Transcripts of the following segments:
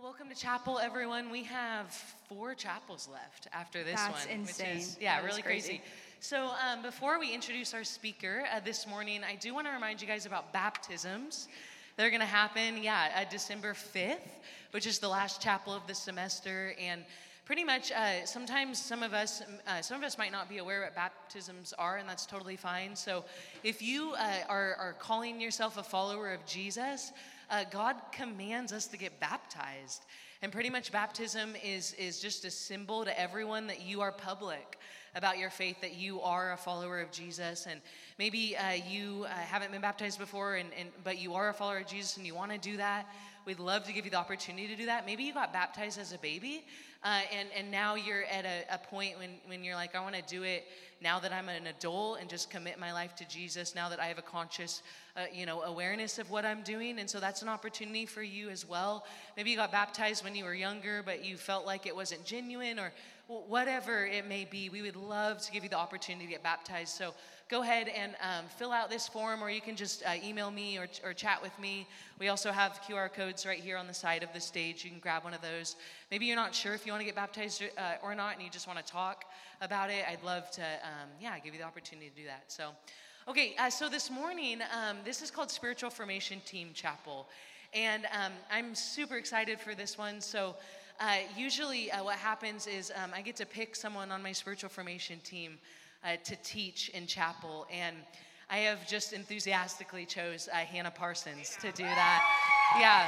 Welcome to chapel, everyone. We have 4 chapels left after this That's one. insane. Which is, That is really crazy. So before we introduce our speaker this morning, I do want to remind you guys about baptisms. They're going to happen, December 5th, which is the last chapel of the semester. And pretty much, sometimes some of us might not be aware what baptisms are, and that's totally fine. So if you are calling yourself a follower of Jesus, God commands us to get baptized. And pretty much baptism is just a symbol to everyone that you are public about your faith, that you are a follower of Jesus. And maybe you haven't been baptized before, but you are a follower of Jesus and you want to do that. We'd love to give you the opportunity to do that. Maybe you got baptized as a baby, and now you're at a point when you're like, I want to do it now that I'm an adult and just commit my life to Jesus, now that I have a conscious awareness of what I'm doing. And so that's an opportunity for you as well. Maybe you got baptized when you were younger, but you felt like it wasn't genuine, or whatever it may be. We would love to give you the opportunity to get baptized. So go ahead and fill out this form, or you can just email me or chat with me. We also have QR codes right here on the side of the stage. You can grab one of those. Maybe you're not sure if you want to get baptized or not, and you just want to talk about it. I'd love to, give you the opportunity to do that. So, okay, so this morning, this is called Spiritual Formation Team Chapel, and I'm super excited for this one. So usually what happens is I get to pick someone on my spiritual formation team to teach in chapel, and I have just enthusiastically chose Hannah Parsons to do that. Yeah.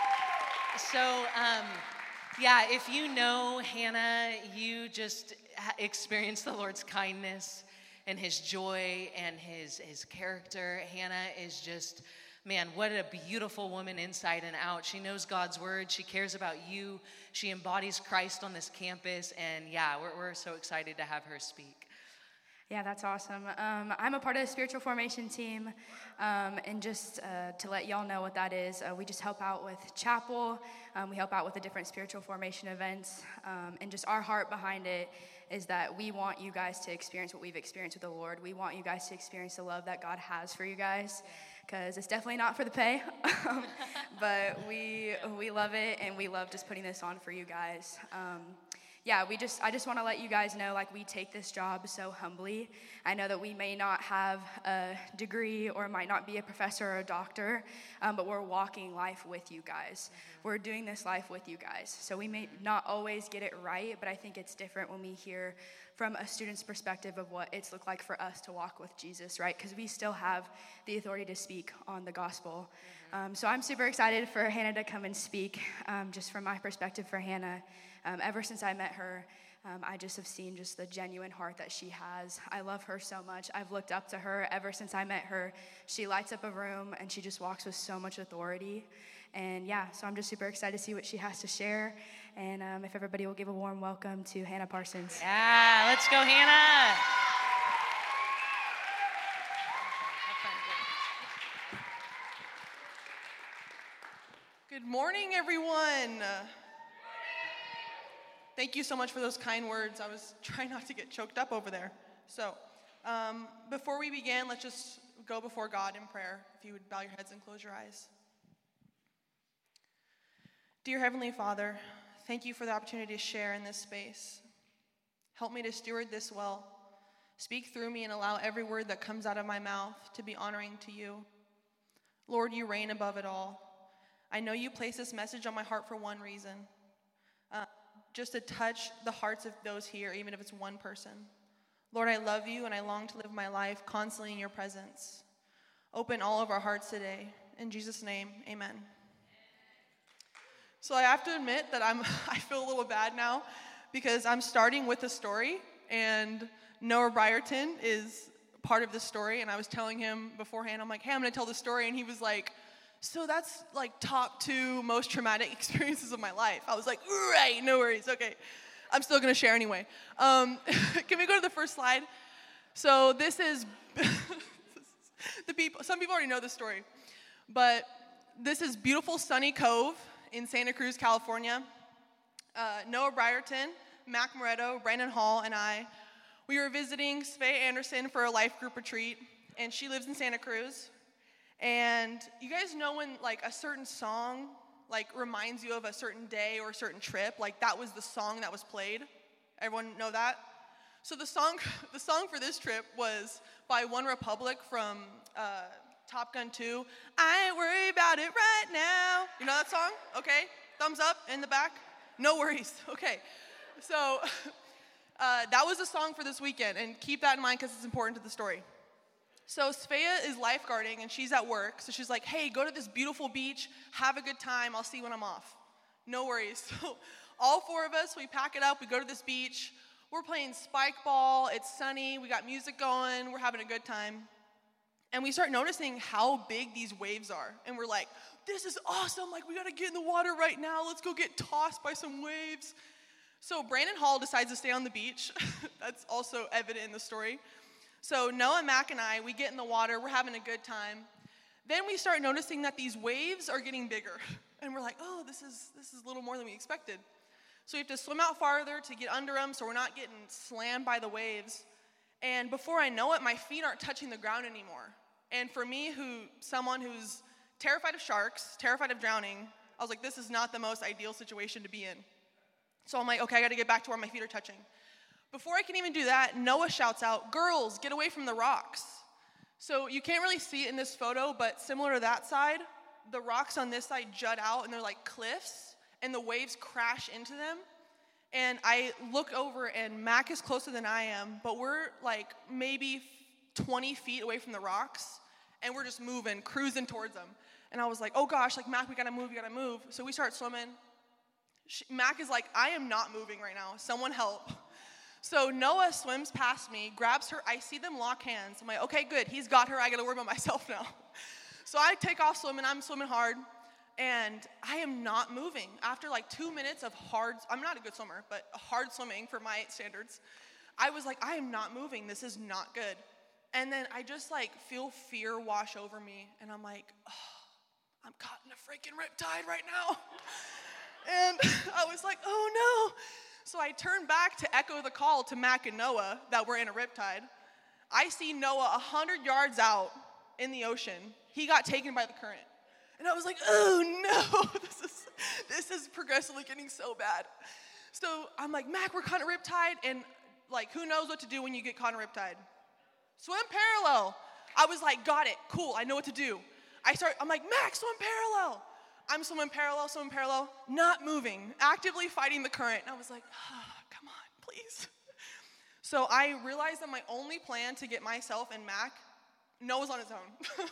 So, if you know Hannah, you just experience the Lord's kindness and His joy and His character. Hannah is just, man, what a beautiful woman inside and out. She knows God's word. She cares about you. She embodies Christ on this campus, and we're so excited to have her speak. Yeah, that's awesome. I'm a part of the spiritual formation team, and just to let y'all know what that is, we just help out with chapel. We help out with the different spiritual formation events, and just our heart behind it is that we want you guys to experience what we've experienced with the Lord. We want you guys to experience the love that God has for you guys, because it's definitely not for the pay, but we love it, and we love just putting this on for you guys. I just want to let you guys know, we take this job so humbly. I know that we may not have a degree or might not be a professor or a doctor, but we're walking life with you guys. Mm-hmm. We're doing this life with you guys. So we may not always get it right, but I think it's different when we hear from a student's perspective of what it's looked like for us to walk with Jesus, right? Because we still have the authority to speak on the gospel. Mm-hmm. So I'm super excited for Hannah to come and speak, just from my perspective for Hannah. Ever since I met her, I just have seen just the genuine heart that she has. I love her so much. I've looked up to her ever since I met her. She lights up a room, and she just walks with so much authority. And so I'm just super excited to see what she has to share. And if everybody will give a warm welcome to Hannah Parsons. Yeah, let's go, Hannah. Good morning, everyone. Thank you so much for those kind words. I was trying not to get choked up over there. So, before we begin, let's just go before God in prayer. If you would bow your heads and close your eyes. Dear Heavenly Father, thank you for the opportunity to share in this space. Help me to steward this well. Speak through me and allow every word that comes out of my mouth to be honoring to you. Lord, you reign above it all. I know you placed this message on my heart for one reason. Just to touch the hearts of those here, even if it's one person. Lord, I love you, and I long to live my life constantly in your presence. Open all of our hearts today. In Jesus' name, amen. So I have to admit that I feel a little bad now, because I'm starting with a story, and Noah Brierton is part of the story, and I was telling him beforehand, I'm like, hey, I'm going to tell the story, and he was like, so that's top 2 most traumatic experiences of my life. I was like, right, no worries, okay. I'm still gonna share anyway. Can we go to the first slide? So this is, some people already know this story, but this is beautiful sunny Cove in Santa Cruz, California. Noah Brierton, Mac Moretto, Brandon Hall, and we were visiting Svea Anderson for a life group retreat, and she lives in Santa Cruz. And you guys know when a certain song like reminds you of a certain day or a certain trip, like that was the song that was played. Everyone know that? So the song for this trip was by One Republic from Top Gun 2. I ain't worried about it right now. You know that song? Okay. Thumbs up in the back. No worries. Okay. So that was the song for this weekend, and keep that in mind because it's important to the story. So Svea is lifeguarding, and she's at work. So she's like, hey, go to this beautiful beach. Have a good time. I'll see you when I'm off. No worries. So all four of us, we pack it up. We go to this beach. We're playing spike ball. It's sunny. We got music going. We're having a good time. And we start noticing how big these waves are. And we're like, this is awesome. Like, we got to get in the water right now. Let's go get tossed by some waves. So Brandon Hall decides to stay on the beach. That's also evident in the story. So Noah, Mac, and I, we get in the water. We're having a good time. Then we start noticing that these waves are getting bigger. And we're like, oh, this is a little more than we expected. So we have to swim out farther to get under them so we're not getting slammed by the waves. And before I know it, my feet aren't touching the ground anymore. And for me, someone who's terrified of sharks, terrified of drowning, I was like, this is not the most ideal situation to be in. So I'm like, okay, I got to get back to where my feet are touching. Before I can even do that, Noah shouts out, girls, get away from the rocks. So you can't really see it in this photo, but similar to that side, the rocks on this side jut out, and they're like cliffs, and the waves crash into them. And I look over, and Mac is closer than I am, but we're like maybe 20 feet away from the rocks, and we're just moving, cruising towards them. And I was like, oh gosh, like, Mac, we gotta move. So we start swimming. Mac is like, I am not moving right now. Someone help. So Noah swims past me, grabs her. I see them lock hands. I'm like, okay, good. He's got her. I got to worry about myself now. So I take off swimming. I'm swimming hard, and I am not moving. After like 2 minutes of I'm not a good swimmer, but hard swimming for my standards, I was like, I am not moving. This is not good. And then I just like feel fear wash over me, and I'm like, oh, I'm caught in a freaking riptide right now. And I was like, oh no. So I turned back to echo the call to Mac and Noah that we're in a riptide. I see Noah 100 yards out in the ocean. He got taken by the current. And I was like, oh no, this is progressively getting so bad. So I'm like, Mac, we're caught in a riptide. And like, who knows what to do when you get caught in a riptide? Swim parallel. I was like, got it, cool, I know what to do. I'm like, Mac, swim parallel. I'm swimming parallel, not moving, actively fighting the current. And I was like, come on, please. So I realized that my only plan to get myself and Mac, Noah's on his own,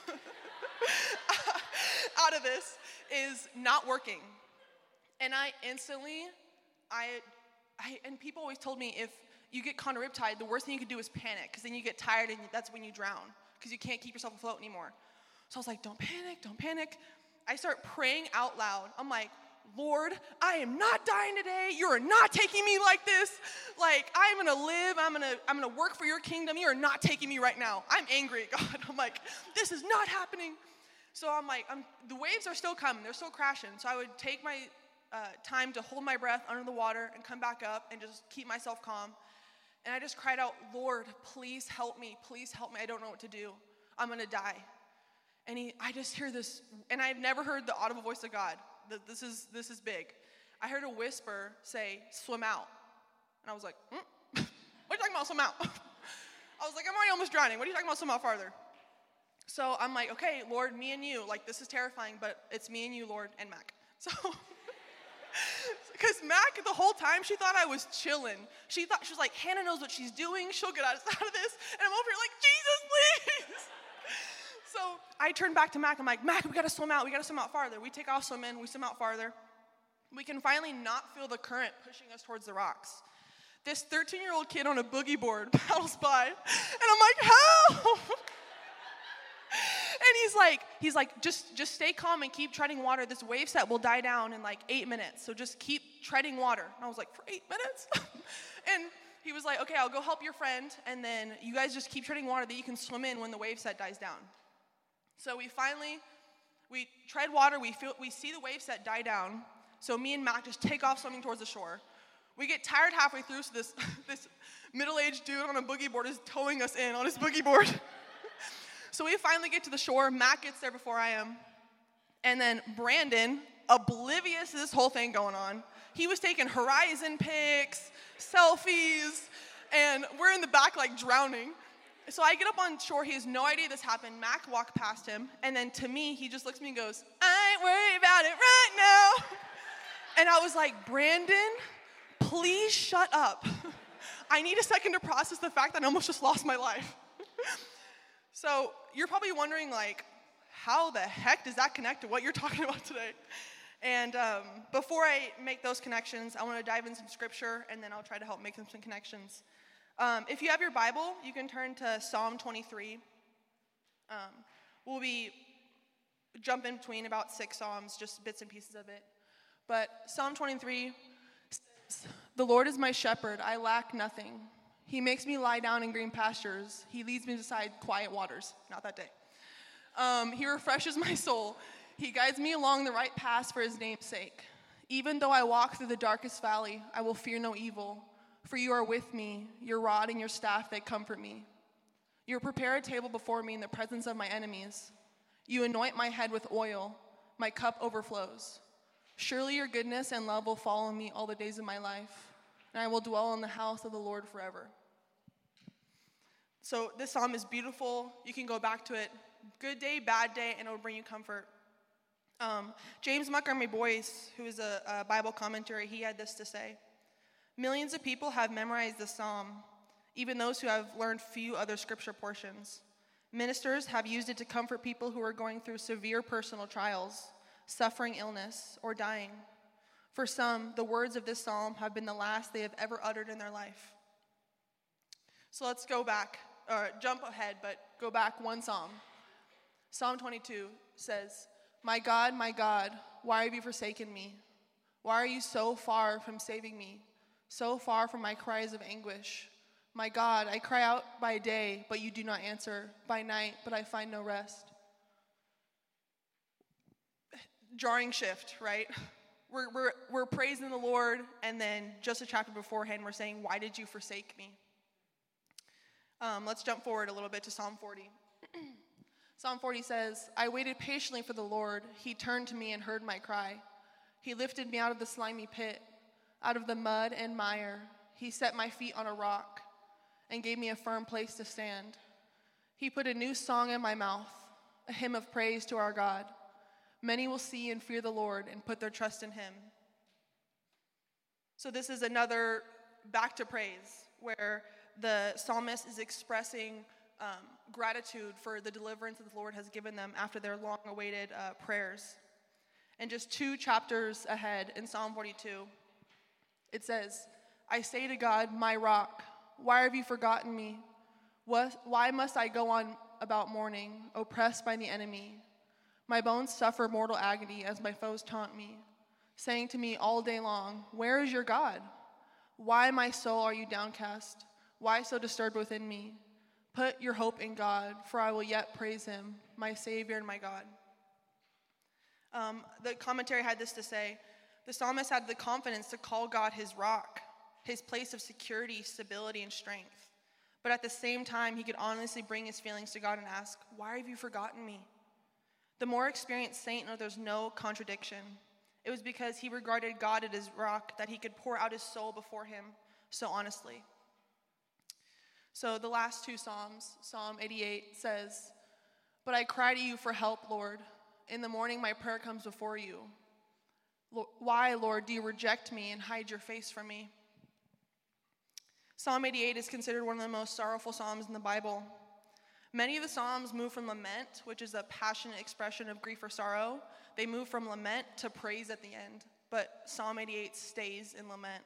out of this is not working. And I instantly, and people always told me if you get caught in a riptide, the worst thing you could do is panic, because then you get tired and that's when you drown, because you can't keep yourself afloat anymore. So I was like, don't panic. I start praying out loud. I'm like, Lord, I am not dying today. You are not taking me like this. Like, I'm gonna live. I'm gonna work for your kingdom. You are not taking me right now. I'm angry at God. I'm like, this is not happening. So I'm like, the waves are still coming. They're still crashing. So I would take my time to hold my breath under the water and come back up and just keep myself calm. And I just cried out, Lord, please help me. Please help me. I don't know what to do. I'm gonna die. And I just hear this, and I've never heard the audible voice of God. This is big. I heard a whisper say, swim out. And I was like, what are you talking about, swim out? I was like, I'm already almost drowning. What are you talking about, swim out farther? So I'm like, okay, Lord, me and you. Like, this is terrifying, but it's me and you, Lord, and Mac. So, because Mac, the whole time, she thought I was chilling. She was like, Hannah knows what she's doing. She'll get us out of this. And I'm over here like, Jesus, please. So I turned back to Mac. I'm like, Mac, we got to swim out. We got to swim out farther. We take off swimming. We swim out farther. We can finally not feel the current pushing us towards the rocks. This 13-year-old kid on a boogie board paddles by, and I'm like, help! And he's like, just stay calm and keep treading water. This wave set will die down in like 8 minutes. So just keep treading water. And I was like, for 8 minutes? And he was like, okay, I'll go help your friend, and then you guys just keep treading water that you can swim in when the wave set dies down. So we tread water, we see the wave set die down, so me and Mac just take off swimming towards the shore. We get tired halfway through, so this middle-aged dude on a boogie board is towing us in on his boogie board. So we finally get to the shore. Mac gets there before I am. And then Brandon, oblivious to this whole thing going on. He was taking horizon pics, selfies, and we're in the back like drowning. So I get up on shore. He has no idea this happened. Mac walked past him, and then to me, he just looks at me and goes, I ain't worried about it right now. And I was like, Brandon, please shut up. I need a second to process the fact that I almost just lost my life. So you're probably wondering, like, how the heck does that connect to what you're talking about today? And before I make those connections, I want to dive in some scripture, and then I'll try to help make some connections. If you have your Bible, you can turn to Psalm 23. We'll be jumping between about 6 Psalms, just bits and pieces of it. But Psalm 23 says, the Lord is my shepherd, I lack nothing. He makes me lie down in green pastures. He leads me beside quiet waters. Not that day. He refreshes my soul. He guides me along the right paths for his name's sake. Even though I walk through the darkest valley, I will fear no evil. For you are with me, your rod and your staff, they comfort me. You prepare a table before me in the presence of my enemies. You anoint my head with oil, my cup overflows. Surely your goodness and love will follow me all the days of my life, and I will dwell in the house of the Lord forever. So this psalm is beautiful. You can go back to it. Good day, bad day, and it will bring you comfort. James Montgomery Boyce, who is a Bible commentator, he had this to say. Millions of people have memorized this psalm, even those who have learned few other scripture portions. Ministers have used it to comfort people who are going through severe personal trials, suffering illness, or dying. For some, the words of this psalm have been the last they have ever uttered in their life. So let's go back, or jump ahead, but go back one psalm. Psalm 22 says, my God, why have you forsaken me? Why are you so far from saving me? So far from my cries of anguish. My God, I cry out by day, but you do not answer. By night, but I find no rest. Jarring shift, right? We're praising the Lord, and then just a chapter beforehand, we're saying, why did you forsake me? Let's jump forward a little bit to Psalm 40. Psalm 40 says, I waited patiently for the Lord. He turned to me and heard my cry. He lifted me out of the slimy pit, out of the mud and mire. He set my feet on a rock and gave me a firm place to stand. He put a new song in my mouth, a hymn of praise to our God. Many will see and fear the Lord and put their trust in him. So this is another back to praise, where the psalmist is expressing gratitude for the deliverance that the Lord has given them after their long-awaited prayers. And just 2 chapters ahead in Psalm 42, it says, I say to God, my rock, why have you forgotten me? Why must I go on about mourning, oppressed by the enemy? My bones suffer mortal agony as my foes taunt me, saying to me all day long, where is your God? Why, my soul, are you downcast? Why so disturbed within me? Put your hope in God, for I will yet praise him, my Savior and my God. The commentary had this to say, the psalmist had the confidence to call God his rock, his place of security, stability, and strength. But at the same time, he could honestly bring his feelings to God and ask, why have you forgotten me? The more experienced saint knows there's no contradiction. It was because he regarded God as his rock that he could pour out his soul before him so honestly. So the last 2 Psalms, Psalm 88 says, but I cry to you for help, Lord. In the morning my prayer comes before you. Why, Lord, do you reject me and hide your face from me? Psalm 88 is considered one of the most sorrowful psalms in the Bible. Many of the psalms move from lament, which is a passionate expression of grief or sorrow. They move from lament to praise at the end, but Psalm 88 stays in lament.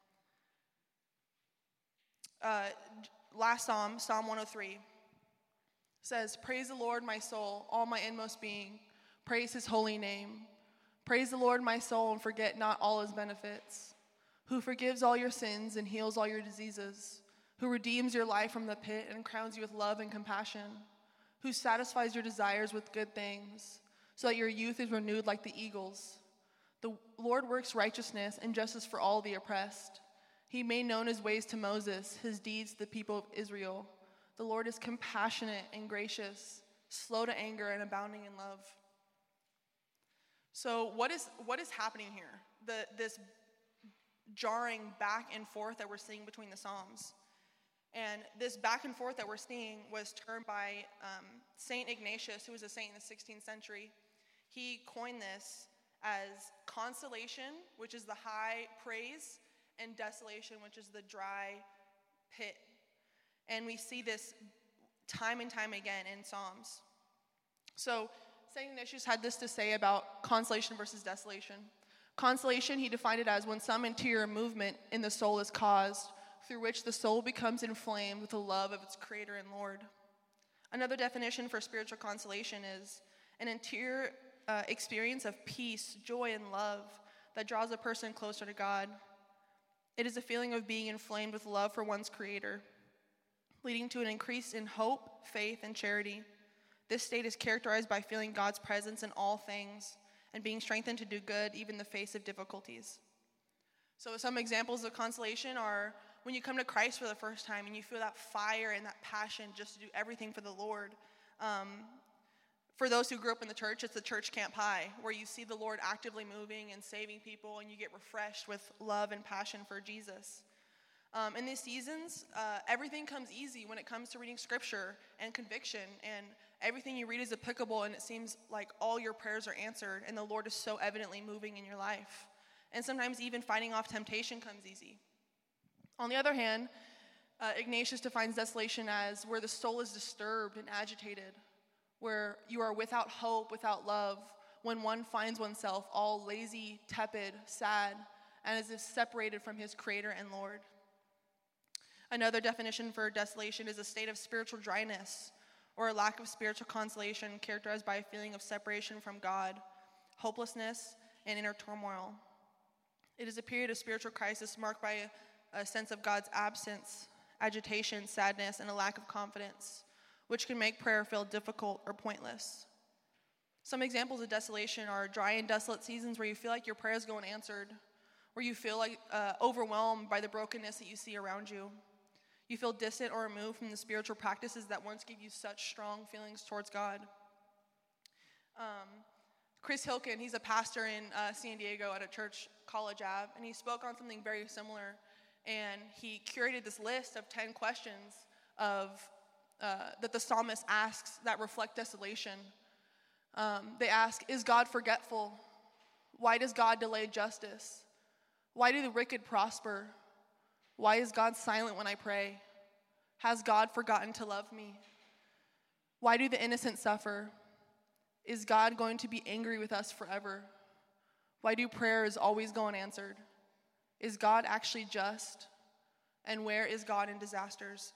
Last psalm, Psalm 103, says, praise the Lord, my soul, all my inmost being. Praise his holy name. Praise the Lord, my soul, and forget not all his benefits, who forgives all your sins and heals all your diseases, who redeems your life from the pit and crowns you with love and compassion, who satisfies your desires with good things, so that your youth is renewed like the eagles. The Lord works righteousness and justice for all the oppressed. He made known his ways to Moses, his deeds to the people of Israel. The Lord is compassionate and gracious, slow to anger and abounding in love. So what is happening here? This jarring back and forth that we're seeing between the Psalms. And this back and forth that we're seeing was termed by Saint Ignatius, who was a saint in the 16th century. He coined this as consolation, which is the high praise, and desolation, which is the dry pit. And we see this time and time again in Psalms. So St. Ignatius had this to say about consolation versus desolation. Consolation, he defined it as when some interior movement in the soul is caused, through which the soul becomes inflamed with the love of its Creator and Lord. Another definition for spiritual consolation is an interior experience of peace, joy, and love that draws a person closer to God. It is a feeling of being inflamed with love for one's Creator, leading to an increase in hope, faith, and charity. This state is characterized by feeling God's presence in all things and being strengthened to do good even in the face of difficulties. So some examples of consolation are when you come to Christ for the first time and you feel that fire and that passion just to do everything for the Lord. For those who grew up in the church, it's the church camp high, where you see the Lord actively moving and saving people, and you get refreshed with love and passion for Jesus. In these seasons, everything comes easy when it comes to reading scripture and conviction, and everything you read is applicable, and it seems like all your prayers are answered, and the Lord is so evidently moving in your life. And sometimes even fighting off temptation comes easy. On the other hand, Ignatius defines desolation as where the soul is disturbed and agitated, where you are without hope, without love, when one finds oneself all lazy, tepid, sad, and as if separated from his Creator and Lord. Another definition for desolation is a state of spiritual dryness or a lack of spiritual consolation characterized by a feeling of separation from God, hopelessness, and inner turmoil. It is a period of spiritual crisis marked by a sense of God's absence, agitation, sadness, and a lack of confidence, which can make prayer feel difficult or pointless. Some examples of desolation are dry and desolate seasons where you feel like your prayers go unanswered, where you feel like overwhelmed by the brokenness that you see around you. You feel distant or removed from the spiritual practices that once gave you such strong feelings towards God. Chris Hilkin, he's a pastor in San Diego at a church, College Ave, and he spoke on something very similar. And he curated this list of 10 questions that the psalmist asks that reflect desolation. They ask, is God forgetful? Why does God delay justice? Why do the wicked prosper? Why is God silent when I pray? Has God forgotten to love me? Why do the innocent suffer? Is God going to be angry with us forever? Why do prayers always go unanswered? Is God actually just? And where is God in disasters?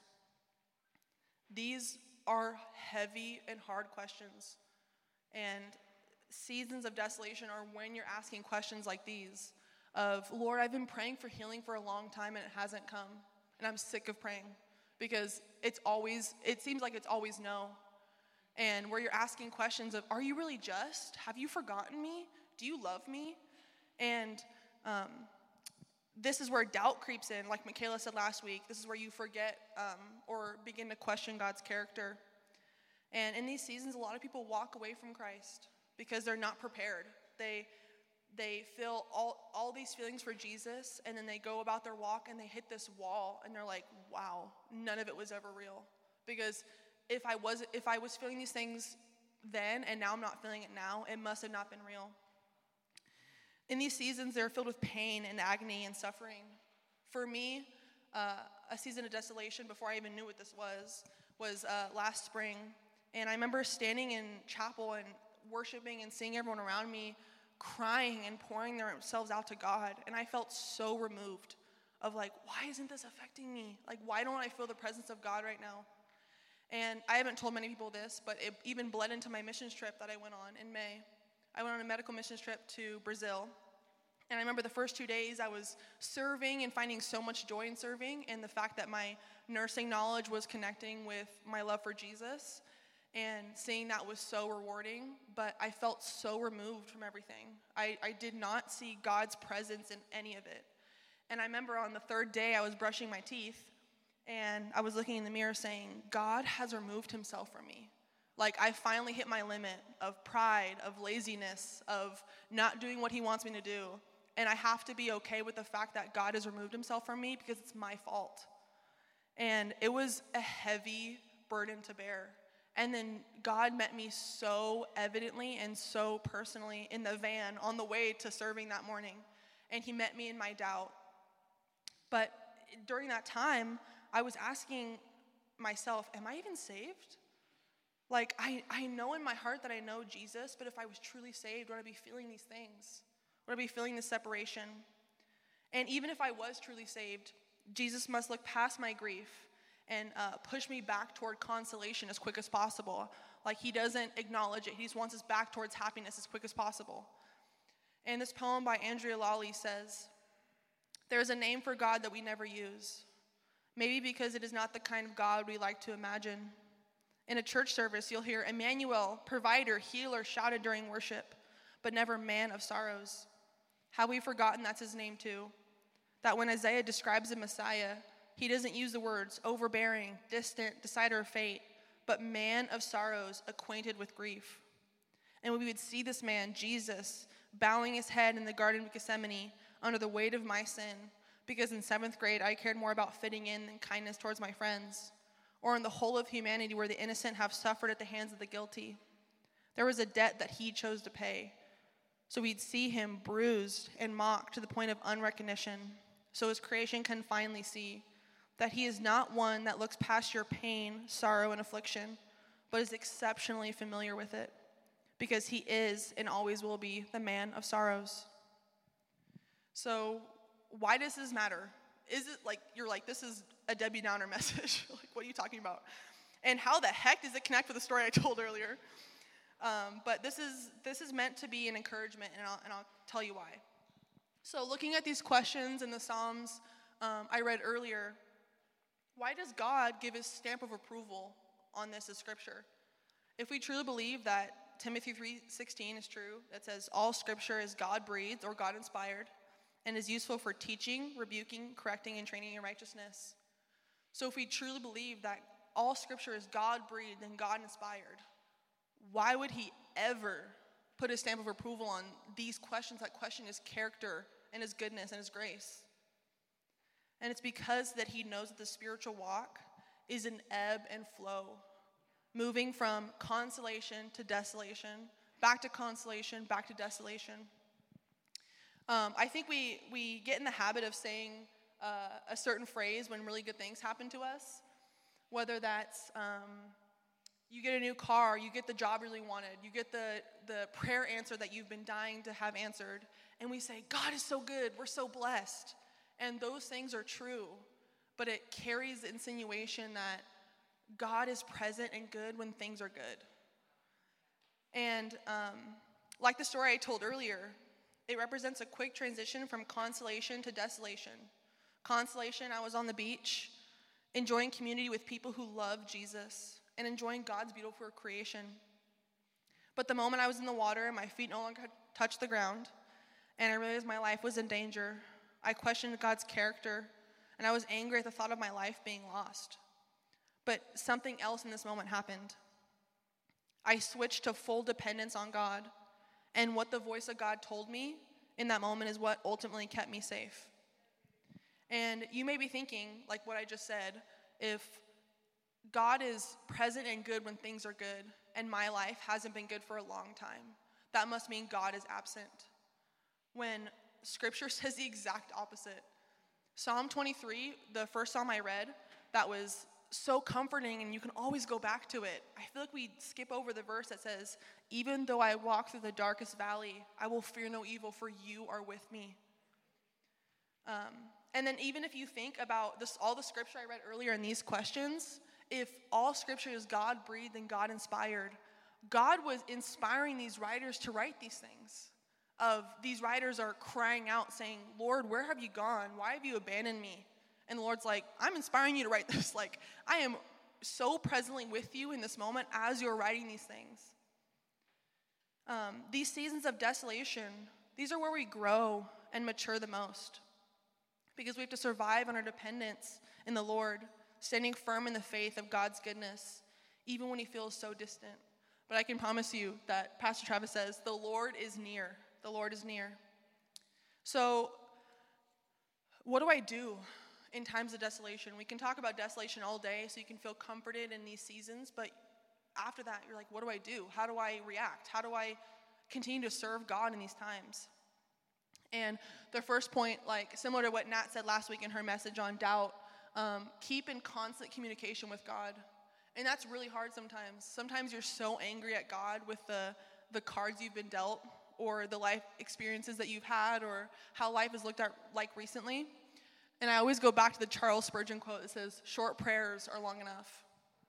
These are heavy and hard questions. And seasons of desolation are when you're asking questions like these of, Lord, I've been praying for healing for a long time and it hasn't come. And I'm sick of praying because it seems like it's always no. And where you're asking questions of, are you really just? Have you forgotten me? Do you love me? And this is where doubt creeps in. Like Michaela said last week, this is where you forget or begin to question God's character. And in these seasons, a lot of people walk away from Christ because they're not prepared. They feel all these feelings for Jesus, and then they go about their walk and they hit this wall, and they're like, wow, none of it was ever real. Because if I was feeling these things then and now I'm not feeling it now, it must have not been real. In these seasons, they're filled with pain and agony and suffering. For me, a season of desolation before I even knew what this was last spring. And I remember standing in chapel and worshiping and seeing everyone around me crying and pouring themselves out to God. And I felt so removed of like, why isn't this affecting me? Like, why don't I feel the presence of God right now? And I haven't told many people this, but it even bled into my missions trip that I went on in May. I went on a medical missions trip to Brazil. And I remember the first 2 days I was serving and finding so much joy in serving, and the fact that my nursing knowledge was connecting with my love for Jesus, and seeing that was so rewarding, but I felt so removed from everything. I did not see God's presence in any of it. And I remember on the third day I was brushing my teeth, and I was looking in the mirror saying, God has removed himself from me. Like, I finally hit my limit of pride, of laziness, of not doing what he wants me to do. And I have to be okay with the fact that God has removed himself from me because it's my fault. And it was a heavy burden to bear. And then God met me so evidently and so personally in the van on the way to serving that morning. And he met me in my doubt. But during that time, I was asking myself, am I even saved? Like, I know in my heart that I know Jesus, but if I was truly saved, would I be feeling these things? Would I be feeling this separation? And even if I was truly saved, Jesus must look past my grief and push me back toward consolation as quick as possible. Like, he doesn't acknowledge it. He just wants us back towards happiness as quick as possible. And this poem by Andrea Lawley says, "There is a name for God that we never use, maybe because it is not the kind of God we like to imagine. In a church service, you'll hear Emmanuel, provider, healer shouted during worship, but never man of sorrows. Have we forgotten that's his name too? That when Isaiah describes the Messiah, he doesn't use the words overbearing, distant, decider of fate, but man of sorrows, acquainted with grief. And we would see this man, Jesus, bowing his head in the Garden of Gethsemane under the weight of my sin, because in 7th grade I cared more about fitting in than kindness towards my friends, or in the whole of humanity where the innocent have suffered at the hands of the guilty. There was a debt that he chose to pay. So we'd see him bruised and mocked to the point of unrecognition, so his creation can finally see that he is not one that looks past your pain, sorrow, and affliction, but is exceptionally familiar with it, because he is and always will be the man of sorrows." So why does this matter? Is it like, you're like, this is a Debbie Downer message? Like, what are you talking about? And how the heck does it connect with the story I told earlier? But this is meant to be an encouragement, and I'll tell you why. So looking at these questions in the Psalms I read earlier, why does God give his stamp of approval on this as scripture? If we truly believe that Timothy 3:16 is true, that says all scripture is God-breathed or God-inspired and is useful for teaching, rebuking, correcting, and training in righteousness. So if we truly believe that all scripture is God-breathed and God-inspired, why would he ever put his stamp of approval on these questions that question his character and his goodness and his grace? And it's because that he knows that the spiritual walk is an ebb and flow, moving from consolation to desolation, back to consolation, back to desolation. I think we get in the habit of saying a certain phrase when really good things happen to us, whether that's you get a new car, you get the job you really wanted, you get the prayer answer that you've been dying to have answered, and we say, God is so good, we're so blessed. And those things are true, but it carries the insinuation that God is present and good when things are good. And like the story I told earlier, it represents a quick transition from consolation to desolation. Consolation, I was on the beach, enjoying community with people who love Jesus and enjoying God's beautiful creation. But the moment I was in the water, my feet no longer touched the ground, and I realized my life was in danger. I questioned God's character, and I was angry at the thought of my life being lost. But something else in this moment happened. I switched to full dependence on God, and what the voice of God told me in that moment is what ultimately kept me safe. And you may be thinking, like what I just said, if God is present and good when things are good, and my life hasn't been good for a long time, that must mean God is absent. When Scripture says the exact opposite. Psalm 23, the first psalm I read, that was so comforting, and you can always go back to it. I feel like we skip over the verse that says, even though I walk through the darkest valley, I will fear no evil, for you are with me. And then even if you think about this, all the scripture I read earlier in these questions, if all scripture is God-breathed and God-inspired, God was inspiring these writers to write these things. These writers are crying out saying, Lord, where have you gone? Why have you abandoned me? And the Lord's like, I'm inspiring you to write this. Like, I am so presently with you in this moment as you're writing these things. These seasons of desolation, these are where we grow and mature the most, because we have to survive on our dependence in the Lord, standing firm in the faith of God's goodness, even when he feels so distant. But I can promise you that Pastor Travis says, the Lord is near. The Lord is near. So what do I do in times of desolation? We can talk about desolation all day so you can feel comforted in these seasons, but after that, you're like, what do I do? How do I react? How do I continue to serve God in these times? And the first point, like similar to what Nat said last week in her message on doubt, keep in constant communication with God. And that's really hard sometimes. Sometimes you're so angry at God with the cards you've been dealt, or the life experiences that you've had, or how life has looked at like recently. And I always go back to the Charles Spurgeon quote that says, short prayers are long enough.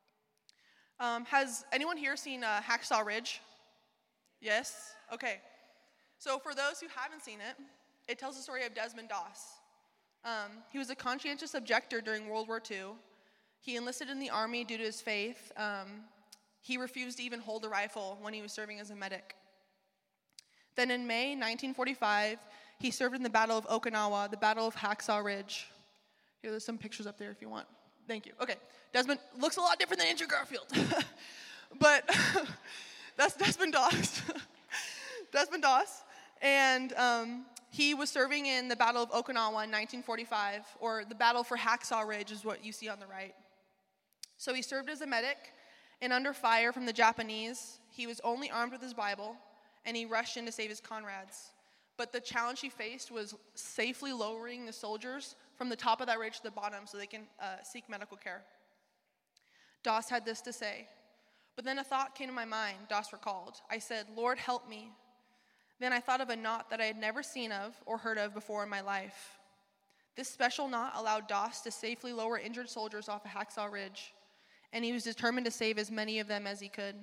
Has anyone here seen Hacksaw Ridge? Yes? Okay. So for those who haven't seen it, it tells the story of Desmond Doss. He was a conscientious objector during World War II. He enlisted in the Army due to his faith. He refused to even hold a rifle when he was serving as a medic. Then in May 1945, he served in the Battle of Okinawa, the Battle of Hacksaw Ridge. Here, there's some pictures up there if you want. Thank you. Okay, Desmond looks a lot different than Andrew Garfield. But that's Desmond Doss. Desmond Doss. And he was serving in the Battle of Okinawa in 1945, or the Battle for Hacksaw Ridge is what you see on the right. So he served as a medic, and under fire from the Japanese, he was only armed with his Bible, and he rushed in to save his comrades. But the challenge he faced was safely lowering the soldiers from the top of that ridge to the bottom so they can seek medical care. Doss had this to say, but then a thought came to my mind, Doss recalled. I said, Lord, help me. Then I thought of a knot that I had never seen of or heard of before in my life. This special knot allowed Doss to safely lower injured soldiers off a Hacksaw Ridge, and he was determined to save as many of them as he could.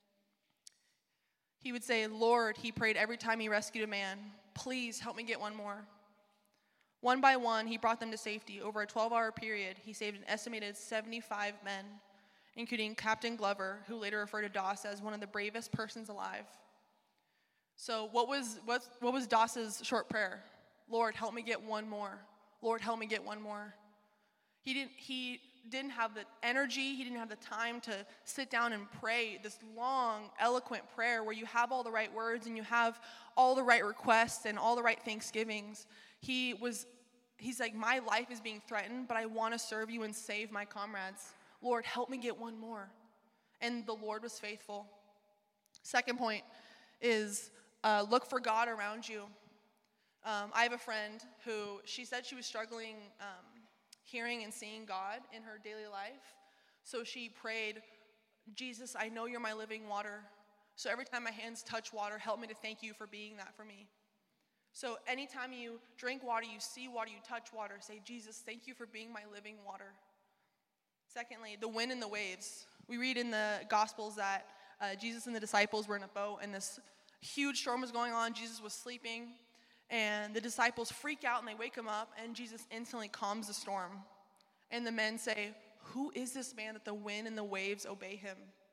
He would say, Lord, he prayed every time he rescued a man, please help me get one more. One by one, he brought them to safety. Over a 12-hour period, he saved an estimated 75 men, including Captain Glover, who later referred to Doss as one of the bravest persons alive. So what was Doss's short prayer? Lord, help me get one more. Lord, help me get one more. He didn't have the energy, he didn't have the time to sit down and pray this long, eloquent prayer where you have all the right words and you have all the right requests and all the right thanksgivings. He's like, my life is being threatened, but I want to serve you and save my comrades. Lord, help me get one more. And the Lord was faithful. Second point is look for God around you. I have a friend who, she said she was struggling hearing and seeing God in her daily life. So she prayed, Jesus, I know you're my living water. So every time my hands touch water, help me to thank you for being that for me. So anytime you drink water, you see water, you touch water, say, Jesus, thank you for being my living water. Secondly, the wind and the waves. We read in the Gospels that Jesus and the disciples were in a boat, and this huge storm was going on. Jesus was sleeping, and the disciples freak out, and they wake him up, and Jesus instantly calms the storm. And the men say, who is this man that the wind and the waves obey him?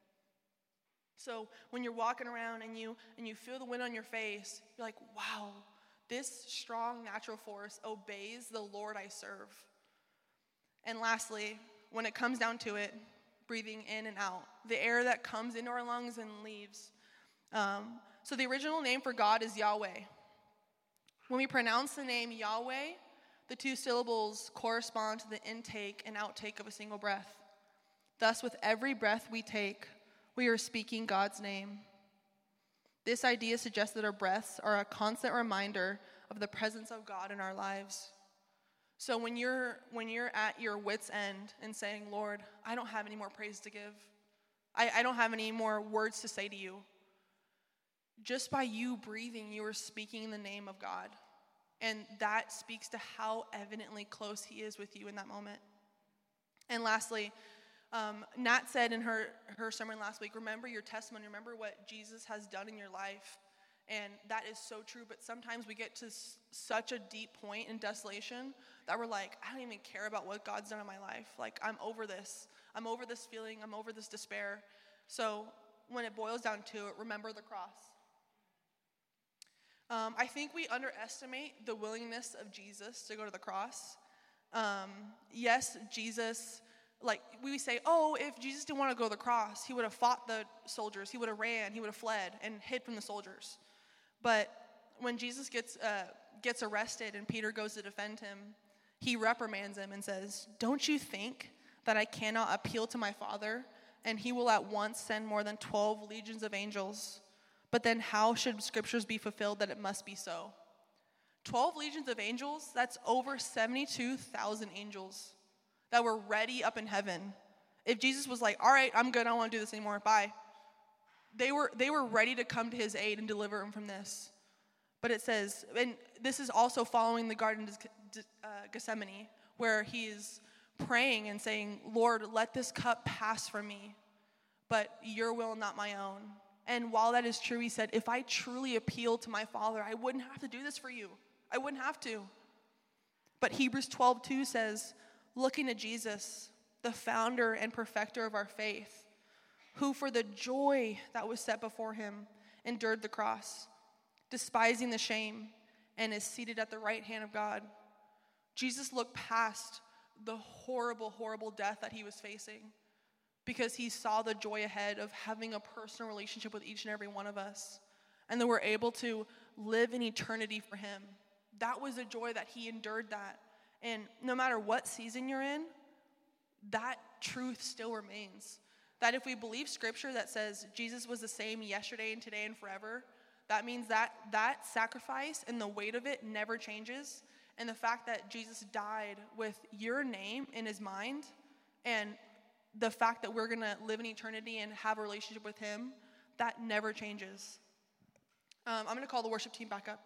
So when you're walking around and you feel the wind on your face, you're like, wow, this strong natural force obeys the Lord I serve. And lastly, when it comes down to it, breathing in and out, the air that comes into our lungs and leaves. So the original name for God is Yahweh. When we pronounce the name Yahweh, the two syllables correspond to the intake and outtake of a single breath. Thus, with every breath we take, we are speaking God's name. This idea suggests that our breaths are a constant reminder of the presence of God in our lives. So when you're at your wit's end and saying, Lord, I don't have any more praise to give. I don't have any more words to say to you. Just by you breathing, you are speaking the name of God. And that speaks to how evidently close he is with you in that moment. And lastly, Nat said in her sermon last week, remember your testimony, remember what Jesus has done in your life. And that is so true, but sometimes we get to such a deep point in desolation that we're like, I don't even care about what God's done in my life. Like, I'm over this. I'm over this feeling. I'm over this despair. So when it boils down to it, remember the cross. I think we underestimate the willingness of Jesus to go to the cross. Yes, Jesus like we say, oh, if Jesus didn't want to go to the cross, he would have fought the soldiers, he would have ran, he would have fled and hid from the soldiers. But when Jesus gets arrested and Peter goes to defend him, he reprimands him and says, don't you think that I cannot appeal to my Father, and he will at once send more than 12 legions of angels? But then how should scriptures be fulfilled that it must be so? 12 legions of angels, that's over 72,000 angels that were ready up in heaven. If Jesus was like, all right, I'm good, I don't want to do this anymore, bye. They were ready to come to his aid and deliver him from this. But it says, and this is also following the Garden of Gethsemane, where he is praying and saying, Lord, let this cup pass from me, but your will, not my own. And while that is true, he said, if I truly appealed to my Father, I wouldn't have to do this for you. I wouldn't have to. But Hebrews 12:2 says, looking at Jesus, the founder and perfecter of our faith, who for the joy that was set before him endured the cross, despising the shame, and is seated at the right hand of God. Jesus looked past the horrible, horrible death that he was facing because he saw the joy ahead of having a personal relationship with each and every one of us, and that we're able to live in eternity for him. That was a joy that he endured that. And no matter what season you're in, that truth still remains. That if we believe scripture that says Jesus was the same yesterday and today and forever, that means that that sacrifice and the weight of it never changes. And the fact that Jesus died with your name in his mind, and the fact that we're going to live in eternity and have a relationship with him, that never changes. I'm going to call the worship team back up.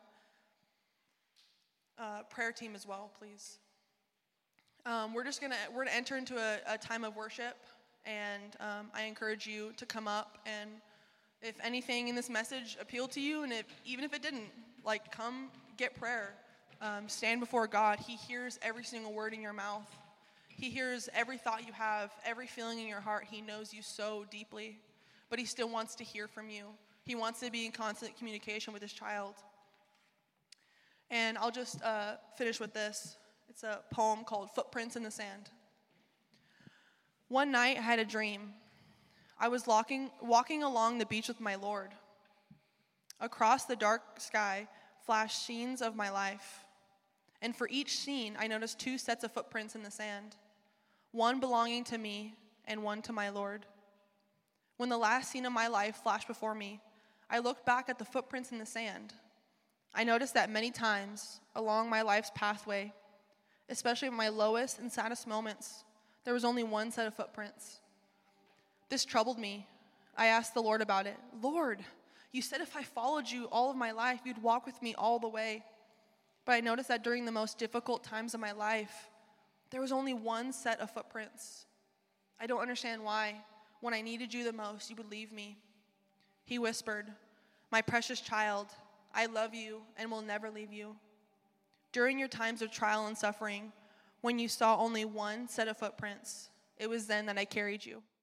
Prayer team as well, please. We're going to enter into a time of worship, and I encourage you to come up, and if anything in this message appealed to you, and even if it didn't, like, come get prayer. Stand before God. He hears every single word in your mouth. He hears every thought you have, every feeling in your heart. He knows you so deeply, but he still wants to hear from you. He wants to be in constant communication with his child. And I'll just finish with this. It's a poem called Footprints in the Sand. One night I had a dream. I was walking along the beach with my Lord. Across the dark sky flashed scenes of my life. And for each scene, I noticed 2 sets of footprints in the sand, one belonging to me and one to my Lord. When the last scene of my life flashed before me, I looked back at the footprints in the sand. I noticed that many times along my life's pathway, especially in my lowest and saddest moments, there was only one set of footprints. This troubled me. I asked the Lord about it. Lord, you said if I followed you all of my life, you'd walk with me all the way. But I noticed that during the most difficult times of my life, there was only one set of footprints. I don't understand why. When I needed you the most, you would leave me. He whispered, my precious child, I love you and will never leave you. During your times of trial and suffering, when you saw only one set of footprints, it was then that I carried you.